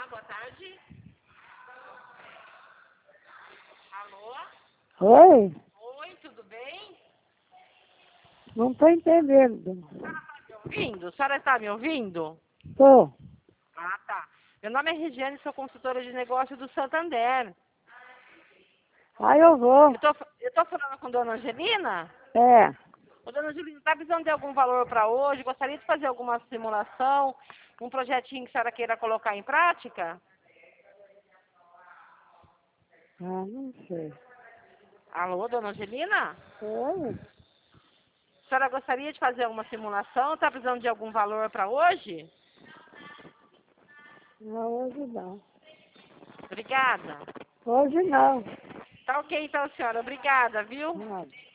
boa tarde. Alô? Oi? Oi, tudo bem? Não estou entendendo. Me ouvindo? A senhora está me ouvindo? Tô. Ah, tá. Meu nome é Regiane, sou consultora de negócio do Santander. Aí eu vou. Eu tô falando com Dona Angelina? É. Ô, Dona Angelina, está precisando de algum valor para hoje? Gostaria de fazer alguma simulação? Um projetinho que a senhora queira colocar em prática? Ah, não sei. Alô, Dona Angelina? Oi? A senhora gostaria de fazer alguma simulação? Está precisando de algum valor para hoje? Não, hoje não. Obrigada. Hoje não. Tá ok então, senhora. Obrigada, viu? Nada.